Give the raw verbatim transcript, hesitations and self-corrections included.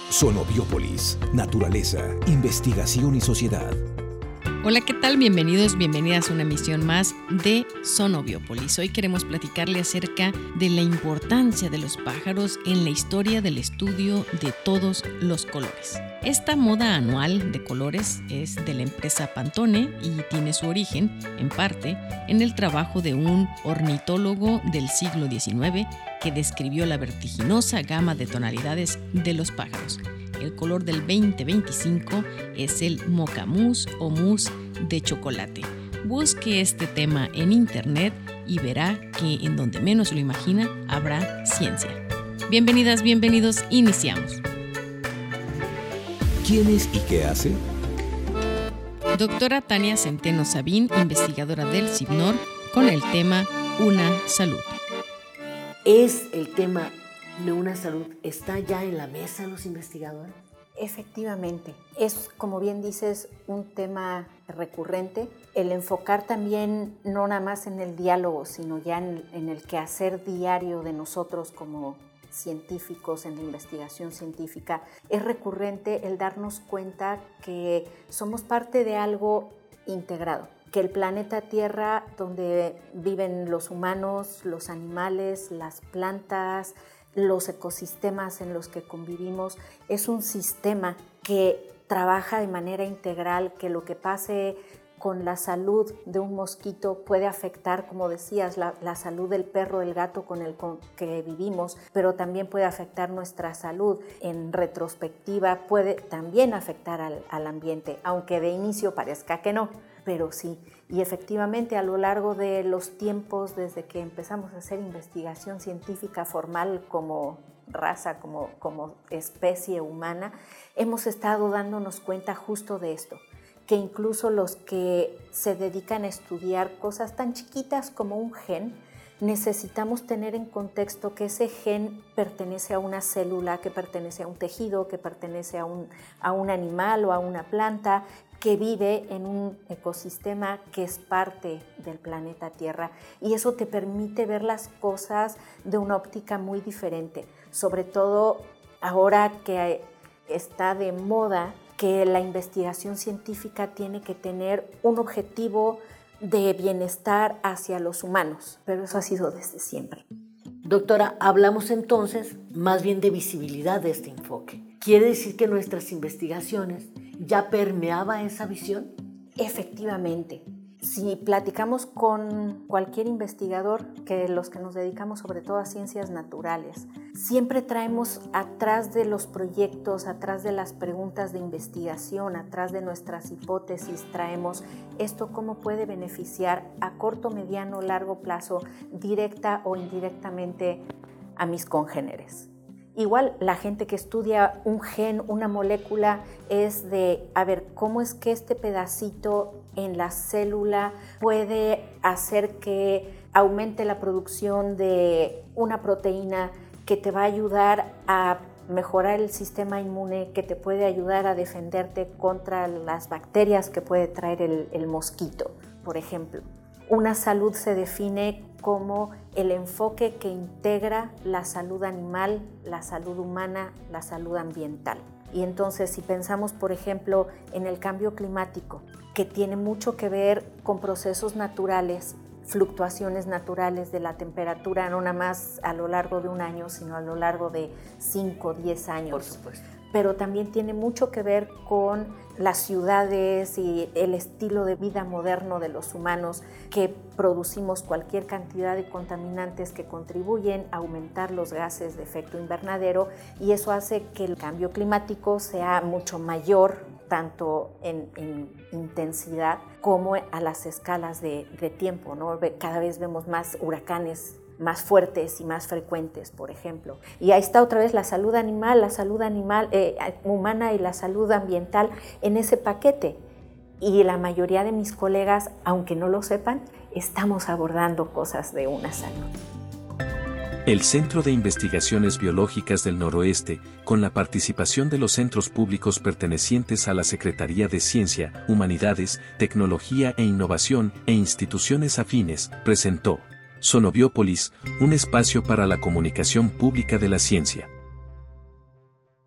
Sonobiópolis, naturaleza, investigación y sociedad. Hola, ¿qué tal? Bienvenidos, bienvenidas a una emisión más de Sonobiópolis. Hoy queremos platicarle acerca de la importancia de los pájaros en la historia del estudio de todos los colores. Esta moda anual de colores es de la empresa Pantone y tiene su origen, en parte, en el trabajo de un ornitólogo del siglo diecinueve que describió la vertiginosa gama de tonalidades de los pájaros. El color del veinte veinticinco es el mocha mousse o mousse de chocolate. Busque este tema en internet y verá que en donde menos lo imagina habrá ciencia. Bienvenidas, bienvenidos, iniciamos. ¿Quién es y qué hace? Doctora Tania Centeno Sabín, investigadora del CIBNOR, con el tema Una Salud. ¿Es el tema de una salud está ya en la mesa de los investigadores? Efectivamente, es, como bien dices, un tema recurrente. El enfocar también no nada más en el diálogo, sino ya en, en el quehacer diario de nosotros como científicos en la investigación científica. Es recurrente el darnos cuenta que somos parte de algo integrado, que el planeta Tierra, donde viven los humanos, los animales, las plantas, los ecosistemas en los que convivimos, es un sistema que trabaja de manera integral, que lo que pase con la salud de un mosquito puede afectar, como decías, la, la salud del perro, el gato con el con que vivimos, pero también puede afectar nuestra salud. En retrospectiva puede también afectar al, al ambiente, aunque de inicio parezca que no, pero sí. Y efectivamente a lo largo de los tiempos, desde que empezamos a hacer investigación científica formal como raza, como, como especie humana, hemos estado dándonos cuenta justo de esto, que incluso los que se dedican a estudiar cosas tan chiquitas como un gen, necesitamos tener en contexto que ese gen pertenece a una célula, que pertenece a un tejido, que pertenece a un, a un animal o a una planta, que vive en un ecosistema que es parte del planeta Tierra, y eso te permite ver las cosas de una óptica muy diferente, sobre todo ahora que está de moda que la investigación científica tiene que tener un objetivo de bienestar hacia los humanos, pero eso ha sido desde siempre. Doctora, hablamos entonces más bien de visibilidad de este enfoque. ¿Quiere decir que nuestras investigaciones ya permeaba esa visión? Efectivamente. Si platicamos con cualquier investigador, que los que nos dedicamos sobre todo a ciencias naturales, siempre traemos atrás de los proyectos, atrás de las preguntas de investigación, atrás de nuestras hipótesis, traemos esto cómo puede beneficiar a corto, mediano, largo plazo, directa o indirectamente a mis congéneres. Igual la gente que estudia un gen, una molécula, es de, a ver, ¿cómo es que este pedacito en la célula puede hacer que aumente la producción de una proteína que te va a ayudar a mejorar el sistema inmune, que te puede ayudar a defenderte contra las bacterias que puede traer el, el mosquito, por ejemplo? Una salud se define como el enfoque que integra la salud animal, la salud humana, la salud ambiental. Y entonces, si pensamos, por ejemplo, en el cambio climático, que tiene mucho que ver con procesos naturales, fluctuaciones naturales de la temperatura, no nada más a lo largo de un año, sino a lo largo de cinco o diez años. Por supuesto. Pero también tiene mucho que ver con las ciudades y el estilo de vida moderno de los humanos, que producimos cualquier cantidad de contaminantes que contribuyen a aumentar los gases de efecto invernadero, y eso hace que el cambio climático sea mucho mayor, tanto en, en intensidad como a las escalas de, de tiempo, ¿no? Cada vez vemos más huracanes más fuertes y más frecuentes, por ejemplo. Y ahí está otra vez la salud animal, la salud animal, eh, humana y la salud ambiental en ese paquete. Y la mayoría de mis colegas, aunque no lo sepan, estamos abordando cosas de una salud. El Centro de Investigaciones Biológicas del Noroeste, con la participación de los centros públicos pertenecientes a la Secretaría de Ciencia, Humanidades, Tecnología e Innovación e instituciones afines, presentó Sonobiópolis, un espacio para la comunicación pública de la ciencia.